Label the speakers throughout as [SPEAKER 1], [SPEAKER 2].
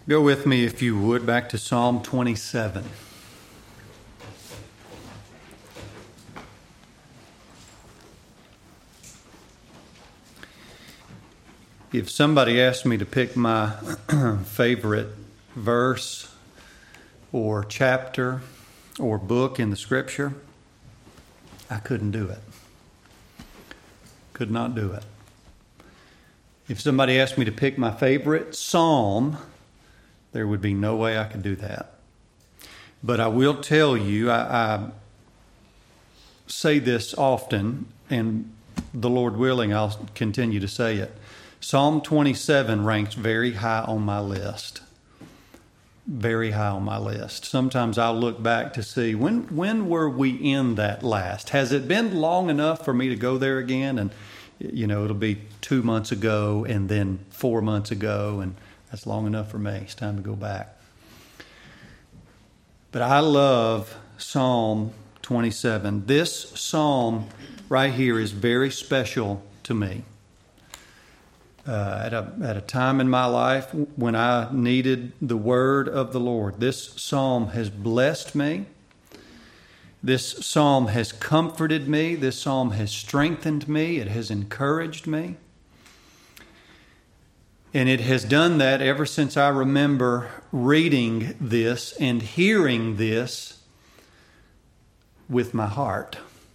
[SPEAKER 1] Go with me, if you would, back to Psalm 27. If somebody asked me to pick my favorite verse or chapter or book in the Scripture, I couldn't do it. Could not do it. If somebody asked me to pick my favorite psalm, there would be no way I could do that. But I will tell you, I say this often, and the Lord willing, I'll continue to say it. Psalm 27 ranks very high on my list. Very high on my list. Sometimes I'll look back to see, when were we in that last? Has it been long enough for me to go there again? And, it'll be 2 months ago and then 4 months ago, and that's long enough for me. It's time to go back. But I love Psalm 27. This psalm right here is very special to me. At a time in my life when I needed the word of the Lord, this psalm has blessed me. This psalm has comforted me. This psalm has strengthened me. It has encouraged me. And it has done that ever since I remember reading this and hearing this with my heart.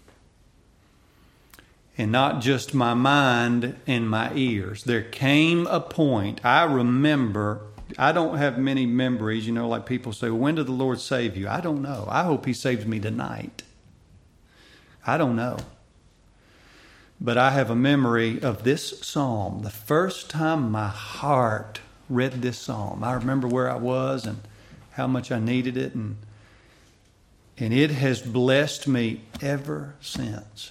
[SPEAKER 1] And not just my mind and my ears. There came a point, I remember, I don't have many memories, like people say, well, when did the Lord save you? I don't know. I hope He saves me tonight. I don't know. But I have a memory of this psalm. The first time my heart read this psalm, I remember where I was and how much I needed it. And it has blessed me ever since.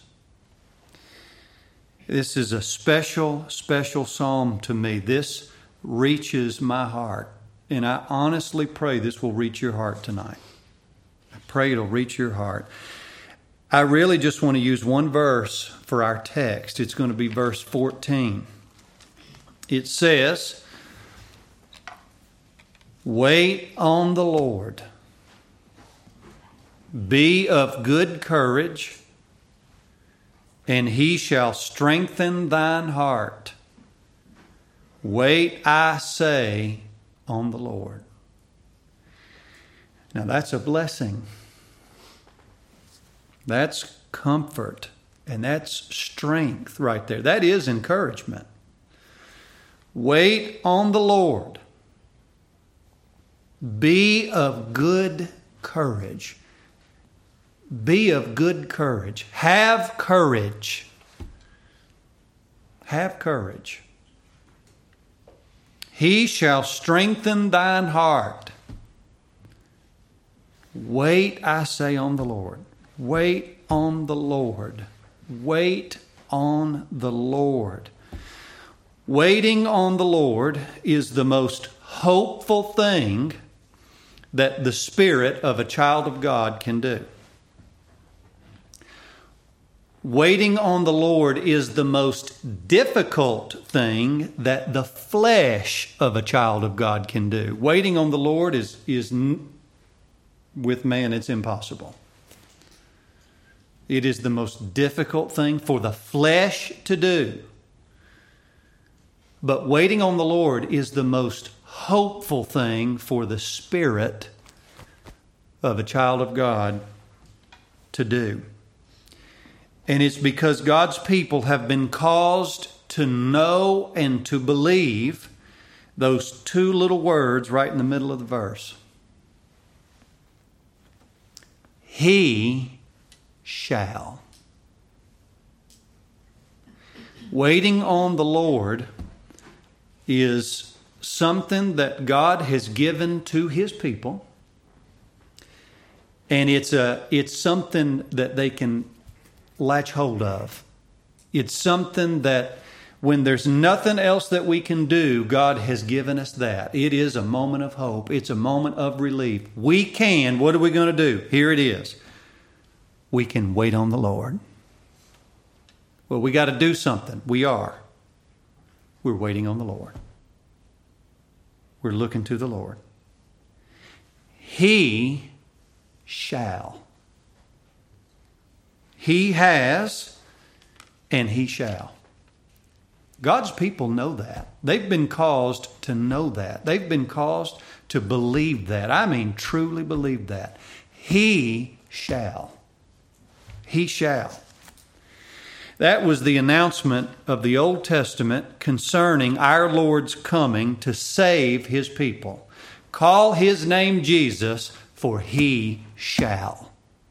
[SPEAKER 1] This is a special, special psalm to me. This reaches my heart. And I honestly pray this will reach your heart tonight. I pray it'll reach your heart. I really just want to use one verse for our text. It's going to be verse 14. It says, "Wait on the Lord. Be of good courage, and He shall strengthen thine heart. Wait, I say, on the Lord." Now that's a blessing. That's comfort. And that's strength right there. That is encouragement. Wait on the Lord. Be of good courage. Be of good courage. Have courage. Have courage. He shall strengthen thine heart. Wait, I say, on the Lord. Wait on the Lord. Wait on the Lord. Waiting on the Lord is the most hopeful thing that the spirit of a child of God can do. Waiting on the Lord is the most difficult thing that the flesh of a child of God can do. Waiting on the Lord is with man, it's impossible. It is the most difficult thing for the flesh to do. But waiting on the Lord is the most hopeful thing for the spirit of a child of God to do. And it's because God's people have been caused to know and to believe those two little words right in the middle of the verse. He shall. Waiting on the Lord is something that God has given to His people. And it's something that they can latch hold of. It's something that when there's nothing else that we can do, God has given us that. It is a moment of hope. It's a moment of relief. We can. What are we going to do? Here it is. We can wait on the Lord. Well, we got to do something. We are. We're waiting on the Lord. We're looking to the Lord. He shall. He has, and he shall. God's people know that. They've been caused to know that. They've been caused to believe that. I mean, truly believe that. He shall. He shall. That was the announcement of the Old Testament concerning our Lord's coming to save his people. Call his name Jesus, for he shall.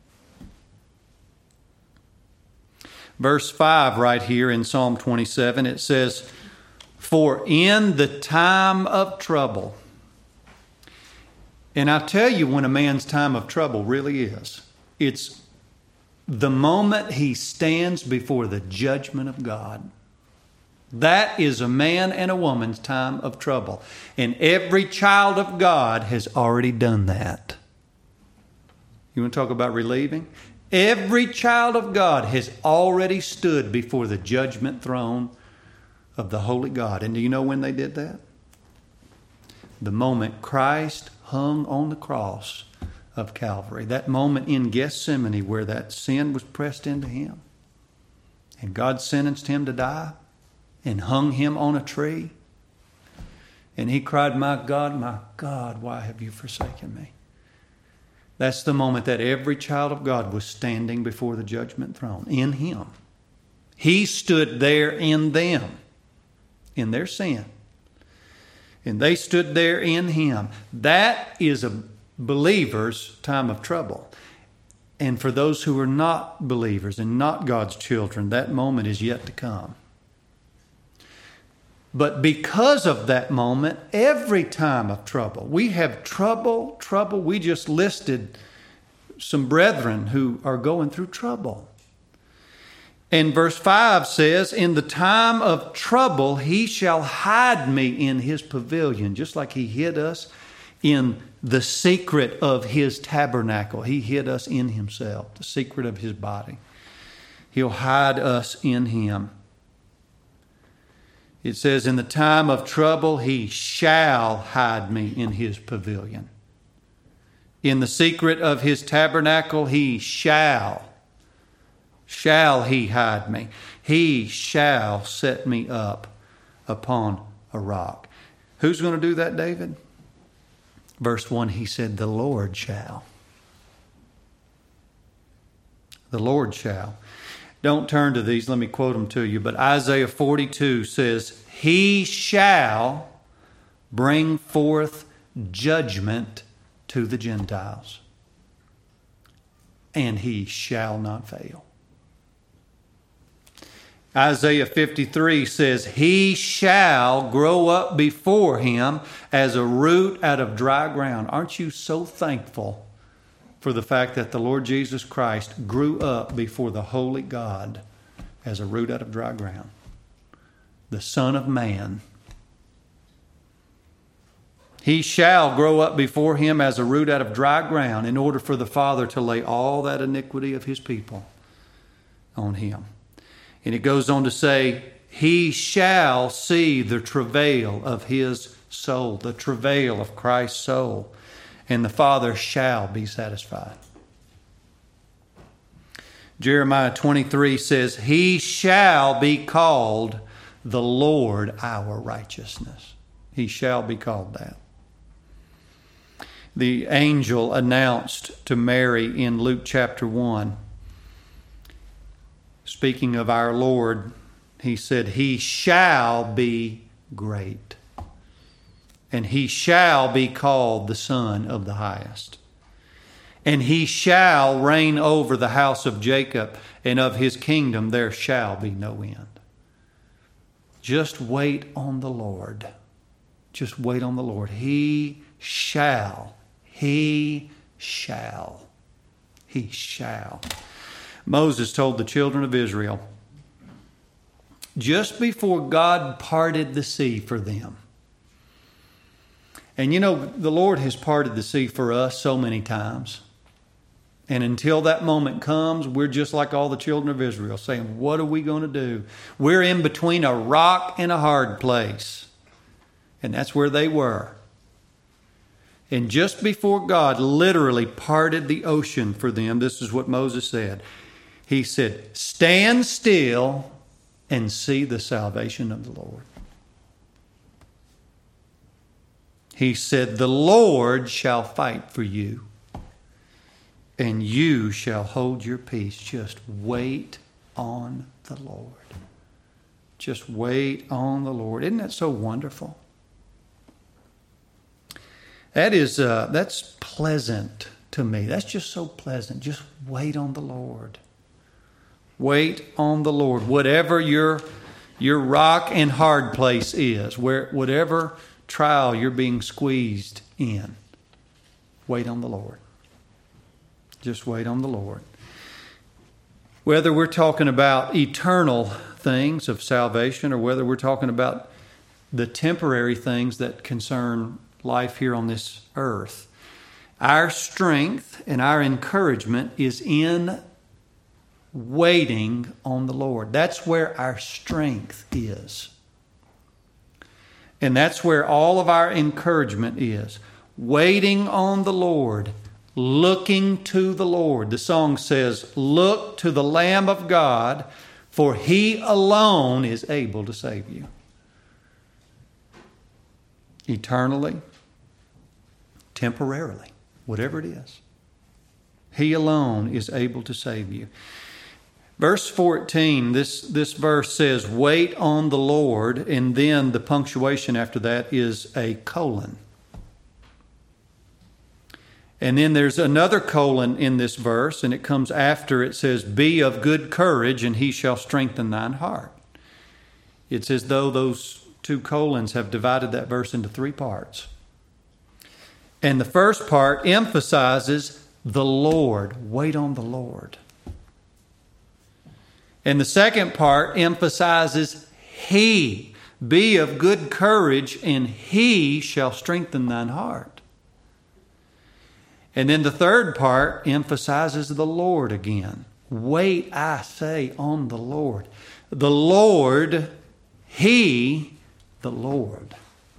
[SPEAKER 1] Verse 5 right here in Psalm 27, it says, for in the time of trouble. And I tell you when a man's time of trouble really is. It's the moment he stands before the judgment of God. That is a man and a woman's time of trouble. And every child of God has already done that. You want to talk about relieving? Every child of God has already stood before the judgment throne of the Holy God. And do you know when they did that? The moment Christ hung on the cross of Calvary. That moment in Gethsemane where that sin was pressed into him. And God sentenced him to die and hung him on a tree. And he cried, my God, why have you forsaken me? That's the moment that every child of God was standing before the judgment throne in him. He stood there in them, in their sin. And they stood there in him. That is a believer's time of trouble. And for those who are not believers and not God's children, that moment is yet to come. But because of that moment, every time of trouble, we have trouble. We just listed some brethren who are going through trouble. And verse 5 says, in the time of trouble, he shall hide me in his pavilion, just like he hid us in the secret of his tabernacle. He hid us in himself, the secret of his body. He'll hide us in him. It says, in the time of trouble, he shall hide me in his pavilion. In the secret of his tabernacle, he shall he hide me. He shall set me up upon a rock. Who's going to do that, David? Verse 1, he said, the Lord shall. The Lord shall. Don't turn to these. Let me quote them to you. But Isaiah 42 says, he shall bring forth judgment to the Gentiles, and he shall not fail. Isaiah 53 says, he shall grow up before him as a root out of dry ground. Aren't you so thankful for the fact that the Lord Jesus Christ grew up before the holy God as a root out of dry ground? The Son of Man. He shall grow up before him as a root out of dry ground in order for the Father to lay all that iniquity of his people on him. And it goes on to say, he shall see the travail of his soul, the travail of Christ's soul, and the Father shall be satisfied. Jeremiah 23 says, he shall be called the Lord our righteousness. He shall be called that. The angel announced to Mary in Luke chapter 1, speaking of our Lord, he said, he shall be great, and he shall be called the Son of the Highest. And he shall reign over the house of Jacob, and of his kingdom there shall be no end. Just wait on the Lord. Just wait on the Lord. He shall. He shall. He shall. Moses told the children of Israel, just before God parted the sea for them. And you know, the Lord has parted the sea for us so many times. And until that moment comes, we're just like all the children of Israel, saying, what are we going to do? We're in between a rock and a hard place. And that's where they were. And just before God literally parted the ocean for them, this is what Moses said. He said, "Stand still and see the salvation of the Lord." He said, "The Lord shall fight for you, and you shall hold your peace." Just wait on the Lord. Just wait on the Lord. Isn't that so wonderful? That's pleasant to me. That's just so pleasant. Just wait on the Lord. Wait on the Lord. Whatever your rock and hard place is, whatever trial you're being squeezed in, wait on the Lord. Just wait on the Lord. Whether we're talking about eternal things of salvation or whether we're talking about the temporary things that concern life here on this earth, our strength and our encouragement is in waiting on the Lord. That's where our strength is. And that's where all of our encouragement is. Waiting on the Lord, looking to the Lord. The song says, "Look to the Lamb of God, for He alone is able to save you." Eternally, temporarily, whatever it is, He alone is able to save you. Verse 14, this verse says, "Wait on the Lord," and then the punctuation after that is a colon. And then there's another colon in this verse, and it comes after it says, "Be of good courage, and He shall strengthen thine heart." It's as though those two colons have divided that verse into three parts. And the first part emphasizes the Lord. Wait on the Lord. And the second part emphasizes He. Be of good courage, and He shall strengthen thine heart. And then the third part emphasizes the Lord again. Wait, I say, on the Lord. The Lord, He, the Lord.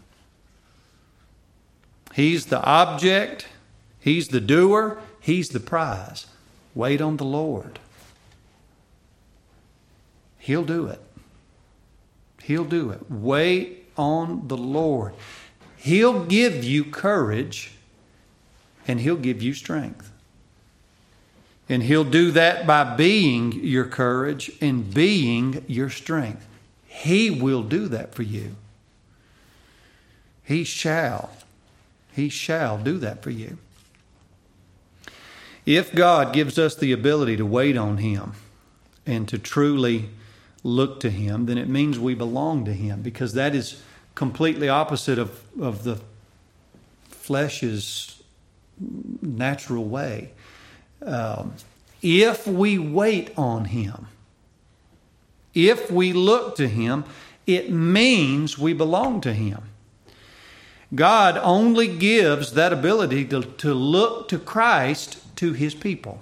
[SPEAKER 1] He's the object. He's the doer. He's the prize. Wait on the Lord. He'll do it. He'll do it. Wait on the Lord. He'll give you courage, and He'll give you strength. And He'll do that by being your courage and being your strength. He will do that for you. He shall. He shall do that for you. If God gives us the ability to wait on Him and to truly look to Him, then it means we belong to Him, because that is completely opposite of the flesh's natural way. If we wait on Him, if we look to Him, it means we belong to Him. God only gives that ability to look to Christ to His people.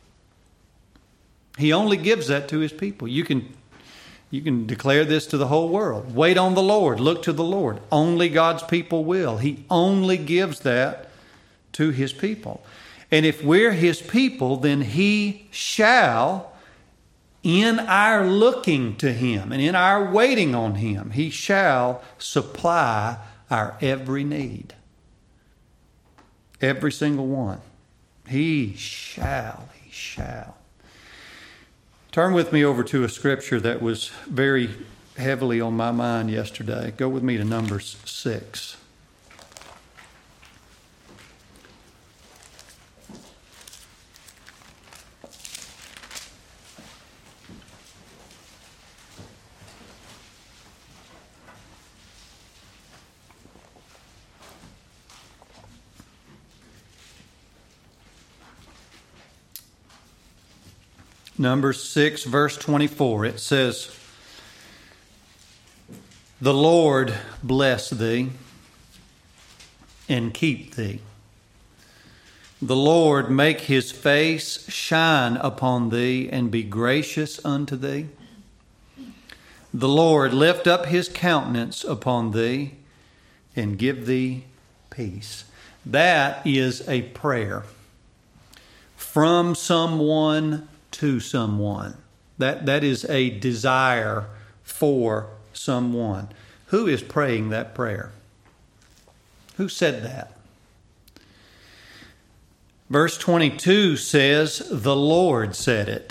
[SPEAKER 1] He only gives that to His people. You can declare this to the whole world. Wait on the Lord. Look to the Lord. Only God's people will. He only gives that to His people. And if we're His people, then He shall, in our looking to Him and in our waiting on Him, He shall supply our every need. Every single one. He shall. He shall. Turn with me over to a scripture that was very heavily on my mind yesterday. Go with me to Numbers 6. Numbers 6, verse 24, it says, "The Lord bless thee and keep thee. The Lord make His face shine upon thee and be gracious unto thee. The Lord lift up His countenance upon thee and give thee peace." That is a prayer from someone to someone. That is a desire for someone. Who is praying that prayer? Who said that? Verse 22 says, the Lord said it.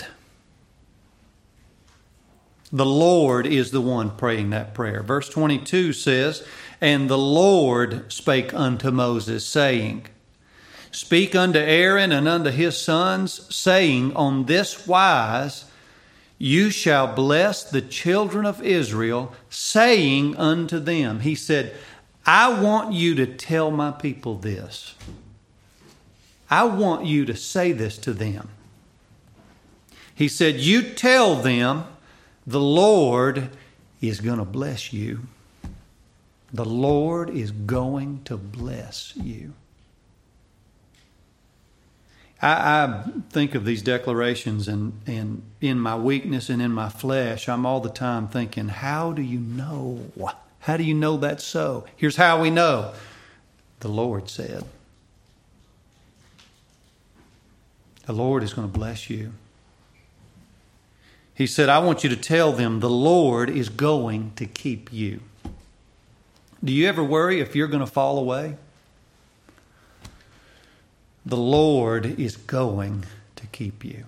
[SPEAKER 1] The Lord is the one praying that prayer. Verse 22 says, and the Lord spake unto Moses, saying, speak unto Aaron and unto his sons, saying, on this wise you shall bless the children of Israel, saying unto them. He said, I want you to tell my people this. I want you to say this to them. He said, you tell them the Lord is going to bless you. The Lord is going to bless you. I think of these declarations and in my weakness and in my flesh, I'm all the time thinking, how do you know? How do you know that's so? Here's how we know. The Lord said. The Lord is going to bless you. He said, I want you to tell them the Lord is going to keep you. Do you ever worry if you're going to fall away? The Lord is going to keep you.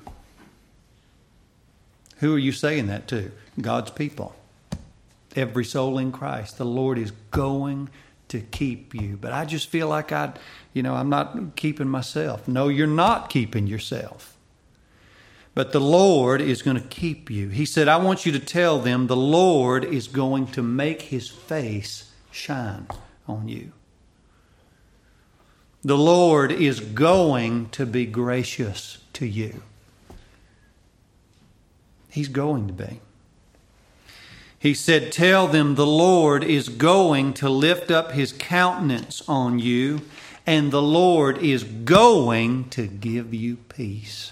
[SPEAKER 1] Who are you saying that to? God's people. Every soul in Christ. The Lord is going to keep you. But I just feel like I'm not keeping myself. No, you're not keeping yourself. But the Lord is going to keep you. He said, I want you to tell them the Lord is going to make his face shine on you. The Lord is going to be gracious to you. He's going to be. He said, tell them the Lord is going to lift up his countenance on you, and the Lord is going to give you peace.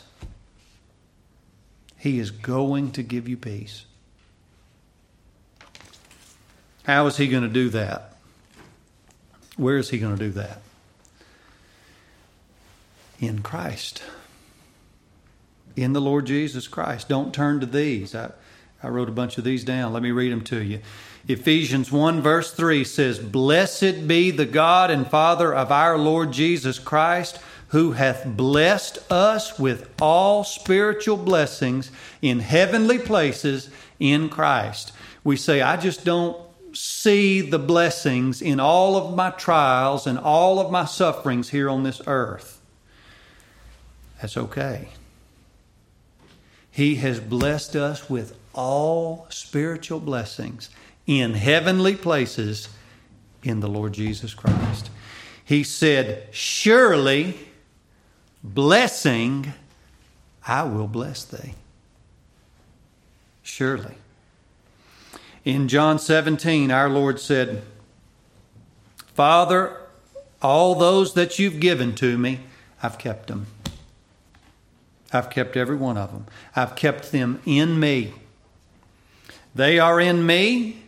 [SPEAKER 1] He is going to give you peace. How is he going to do that? Where is he going to do that? In Christ. In the Lord Jesus Christ. Don't turn to these. I wrote a bunch of these down. Let me read them to you. Ephesians 1 verse 3 says, blessed be the God and Father of our Lord Jesus Christ, who hath blessed us with all spiritual blessings in heavenly places in Christ. We say, I just don't see the blessings in all of my trials and all of my sufferings here on this earth. That's okay. He has blessed us with all spiritual blessings in heavenly places in the Lord Jesus Christ. He said, surely blessing, I will bless thee. Surely. In John 17, our Lord said, Father, all those that you've given to me, I've kept them. I've kept every one of them. I've kept them in me. They are in me.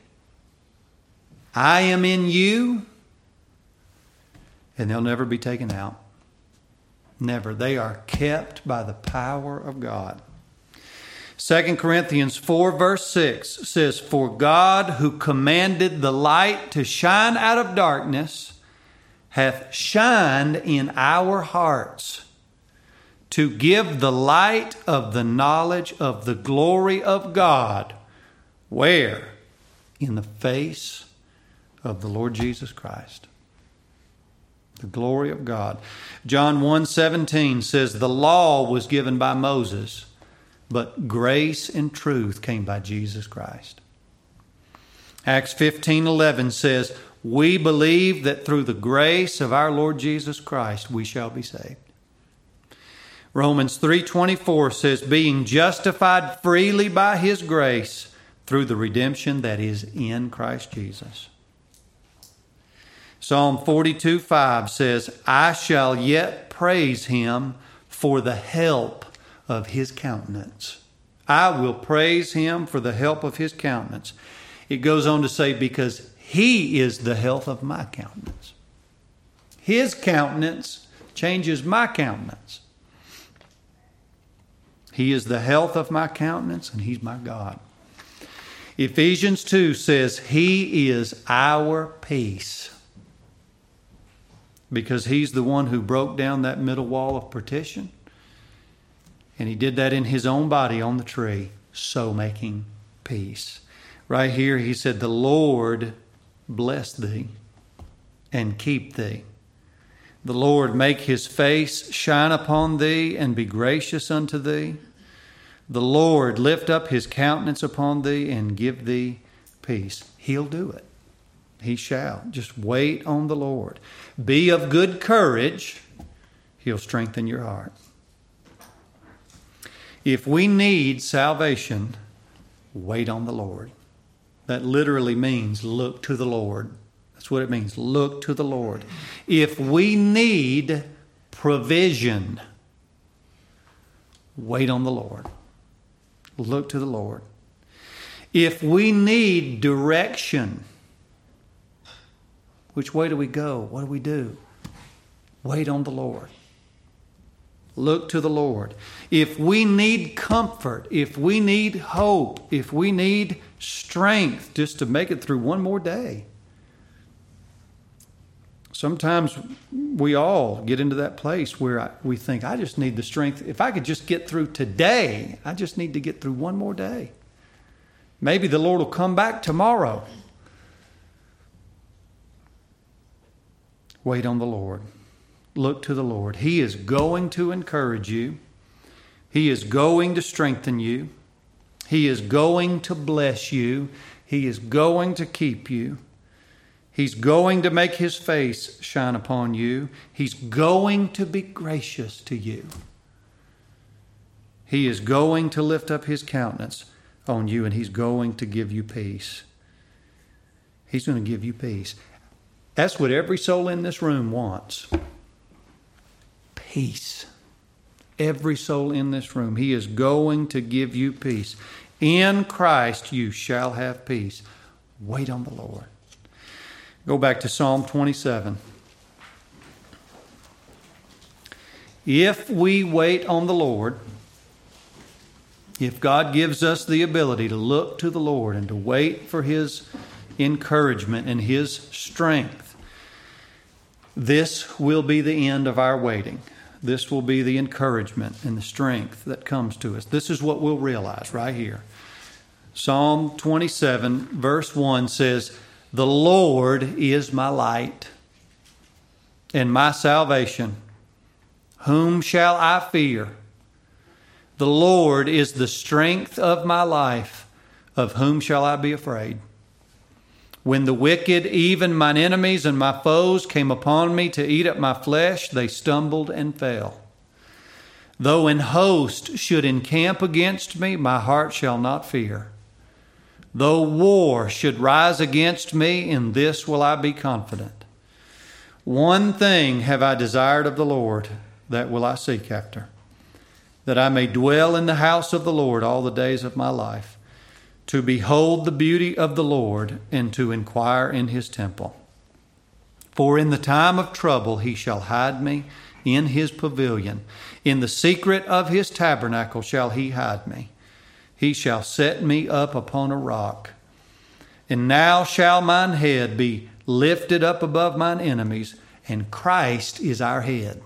[SPEAKER 1] I am in you. And they'll never be taken out. Never. They are kept by the power of God. 2 Corinthians 4 verse 6 says, for God who commanded the light to shine out of darkness hath shined in our hearts to give the light of the knowledge of the glory of God. Where? In the face of the Lord Jesus Christ. The glory of God. John 1:17 says, the law was given by Moses, but grace and truth came by Jesus Christ. Acts 15:11 says, we believe that through the grace of our Lord Jesus Christ we shall be saved. Romans 3:24 says, being justified freely by his grace through the redemption that is in Christ Jesus. Psalm 42:5 says, I shall yet praise him for the help of his countenance. I will praise him for the help of his countenance. It goes on to say, because he is the health of my countenance. His countenance changes my countenance. He is the health of my countenance, and He's my God. Ephesians 2 says He is our peace, because He's the one who broke down that middle wall of partition. And He did that in His own body on the tree, so making peace. Right here He said, the Lord bless thee and keep thee. The Lord make His face shine upon thee and be gracious unto thee. The Lord lift up His countenance upon thee and give thee peace. He'll do it. He shall. Just wait on the Lord. Be of good courage. He'll strengthen your heart. If we need salvation, wait on the Lord. That literally means look to the Lord. That's what it means. Look to the Lord. If we need provision, wait on the Lord. Look to the Lord. If we need direction, which way do we go? What do we do? Wait on the Lord. Look to the Lord. If we need comfort, if we need hope, if we need strength just to make it through one more day. Sometimes we all get into that place where we think, I just need the strength. If I could just get through today, I just need to get through one more day. Maybe the Lord will come back tomorrow. Wait on the Lord. Look to the Lord. He is going to encourage you. He is going to strengthen you. He is going to bless you. He is going to keep you. He's going to make His face shine upon you. He's going to be gracious to you. He is going to lift up His countenance on you, and He's going to give you peace. He's going to give you peace. That's what every soul in this room wants. Peace. Every soul in this room. He is going to give you peace. In Christ you shall have peace. Wait on the Lord. Go back to Psalm 27. If we wait on the Lord, if God gives us the ability to look to the Lord and to wait for His encouragement and His strength, this will be the end of our waiting. This will be the encouragement and the strength that comes to us. This is what we'll realize right here. Psalm 27 verse 1 says, the Lord is my light and my salvation. Whom shall I fear? The Lord is the strength of my life. Of whom shall I be afraid? When the wicked, even mine enemies and my foes, came upon me to eat up my flesh, they stumbled and fell. Though an host should encamp against me, my heart shall not fear. Though war should rise against me, in this will I be confident. One thing have I desired of the Lord, that will I seek after, that I may dwell in the house of the Lord all the days of my life, to behold the beauty of the Lord and to inquire in His temple. For in the time of trouble He shall hide me in His pavilion. In the secret of His tabernacle shall He hide me. He shall set me up upon a rock. And now shall mine head be lifted up above mine enemies, and Christ is our head.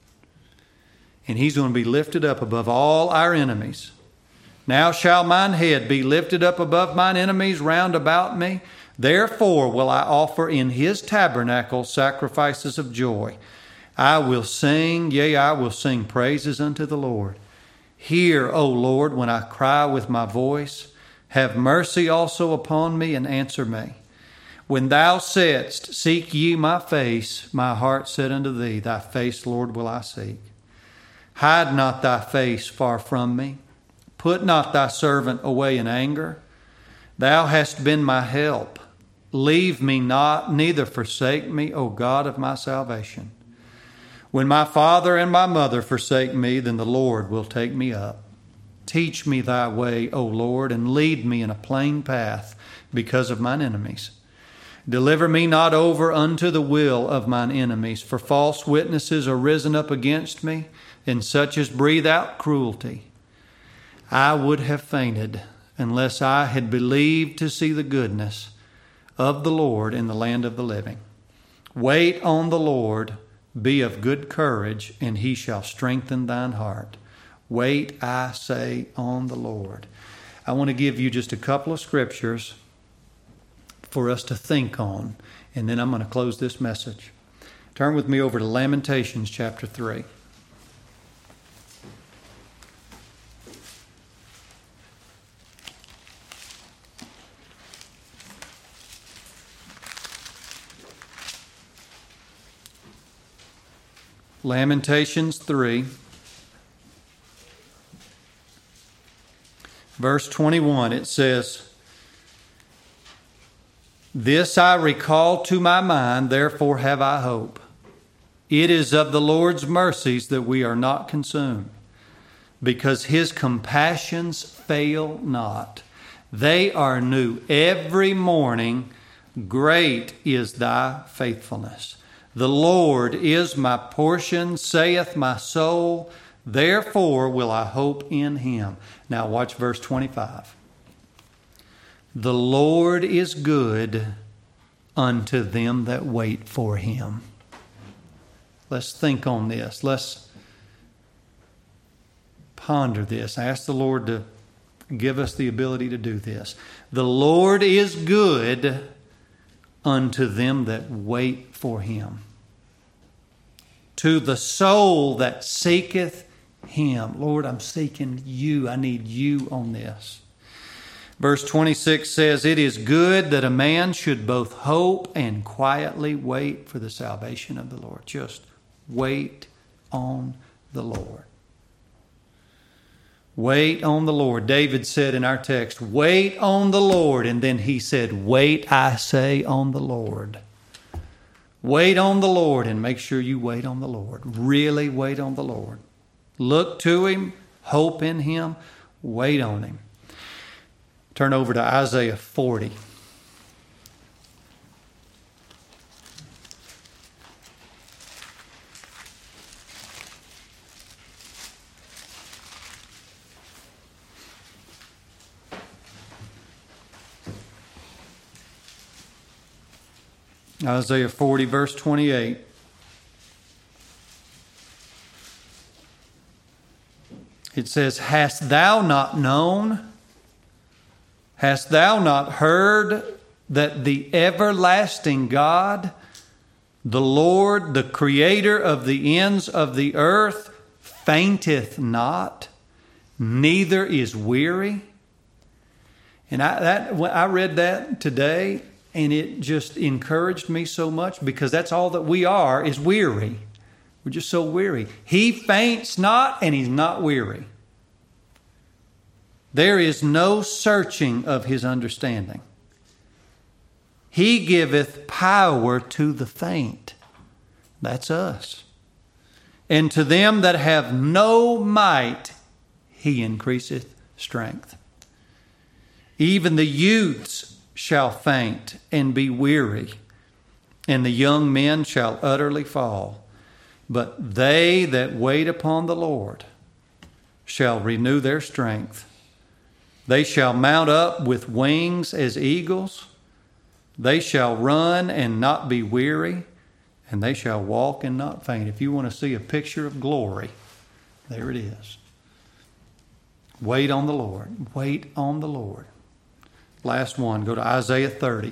[SPEAKER 1] And He's going to be lifted up above all our enemies. Now shall mine head be lifted up above mine enemies round about me. Therefore will I offer in His tabernacle sacrifices of joy. I will sing, yea, I will sing praises unto the Lord. Hear, O Lord, when I cry with my voice. Have mercy also upon me and answer me. When Thou saidst, seek ye my face, my heart said unto Thee, Thy face, Lord, will I seek. Hide not Thy face far from me. Put not Thy servant away in anger. Thou hast been my help. Leave me not, neither forsake me, O God of my salvation. When my father and my mother forsake me, then the Lord will take me up. Teach me Thy way, O Lord, and lead me in a plain path because of mine enemies. Deliver me not over unto the will of mine enemies, for false witnesses are risen up against me, and such as breathe out cruelty. I would have fainted unless I had believed to see the goodness of the Lord in the land of the living. Wait on the Lord, be of good courage, and he shall strengthen thine heart. Wait, I say, on the Lord. I want to give you just a couple of scriptures for us to think on, and then I'm going to close this message. Turn with me over to Lamentations chapter 3. Lamentations 3, verse 21, it says, This I recall to my mind, therefore have I hope. It is of the Lord's mercies that we are not consumed, because his compassions fail not. They are new every morning. Great is thy faithfulness. The Lord is my portion, saith my soul. Therefore will I hope in him. Now watch verse 25. The Lord is good unto them that wait for him. Let's think on this. Let's ponder this. Ask the Lord to give us the ability to do this. The Lord is good unto them that wait for him, to the soul that seeketh him. Lord, I'm seeking you. I need you on this. Verse 26 says, It is good that a man should both hope and quietly wait for the salvation of the Lord. Just wait on the Lord. Wait on the Lord. David said in our text, wait on the Lord. And then he said, wait, I say, on the Lord. Wait on the Lord, and make sure you wait on the Lord. Really wait on the Lord. Look to him, hope in him, wait on him. Turn over to Isaiah 40. Isaiah 40, verse 28. It says, Hast thou not known? Hast thou not heard that the everlasting God, the Lord, the Creator of the ends of the earth, fainteth not, neither is weary? And I read that today, and it just encouraged me so much, because that's all that we are, is weary. We're just so weary. He faints not, and he's not weary. There is no searching of his understanding. He giveth power to the faint. That's us. And to them that have no might, he increaseth strength. Even the youths shall faint and be weary, and the young men shall utterly fall. But they that wait upon the Lord shall renew their strength. They shall mount up with wings as eagles. They shall run and not be weary, and they shall walk and not faint. If you want to see a picture of glory, there it is. Wait on the Lord. Wait on the Lord. Last one, go to Isaiah 30.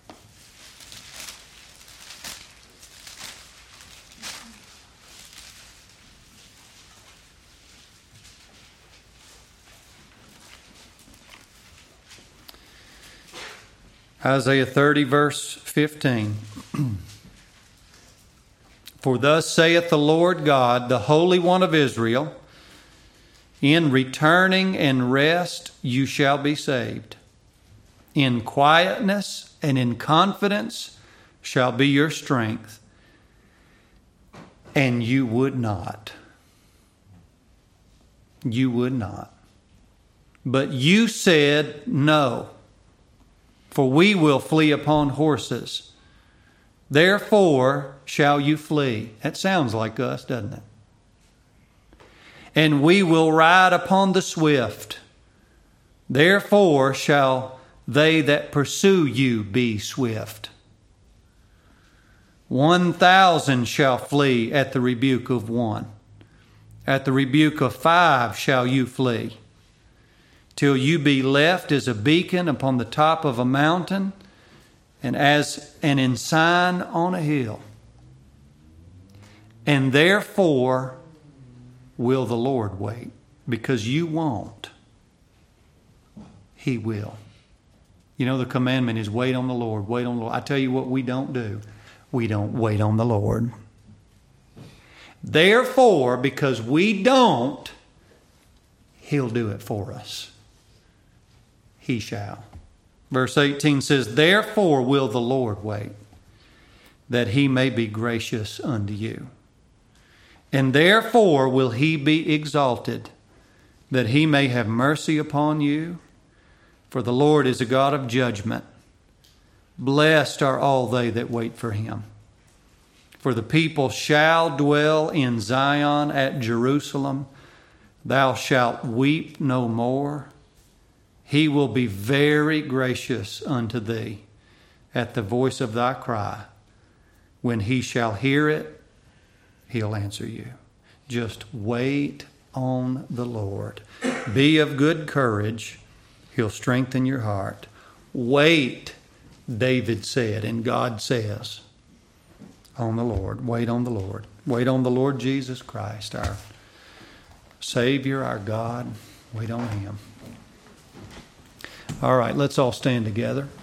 [SPEAKER 1] Isaiah 30, verse 15. For thus saith the Lord God, the Holy One of Israel, in returning and rest you shall be saved. In quietness and in confidence shall be your strength. And you would not. You would not. But you said no. for we will flee upon horses. Therefore shall you flee. That sounds like us, doesn't it? And we will ride upon the swift. Therefore shall they that pursue you be swift. 1,000 shall flee at the rebuke of one. At the rebuke of 5 shall you flee, till you be left as a beacon upon the top of a mountain, and as an ensign on a hill. And therefore will the Lord wait, because you won't. He will. You know, the commandment is wait on the Lord, wait on the Lord. I tell you what we don't do. We don't wait on the Lord. Therefore, because we don't, He'll do it for us. He shall. Verse 18 says, therefore will the Lord wait, that He may be gracious unto you. And therefore will He be exalted, that He may have mercy upon you. For the Lord is a God of judgment. Blessed are all they that wait for Him. For the people shall dwell in Zion at Jerusalem. Thou shalt weep no more. He will be very gracious unto thee at the voice of thy cry. When He shall hear it, He'll answer you. Just wait on the Lord. Be of good courage. He'll strengthen your heart. Wait, David said, and God says, on the Lord. Wait on the Lord. Wait on the Lord Jesus Christ, our Savior, our God. Wait on Him. All right, let's all stand together.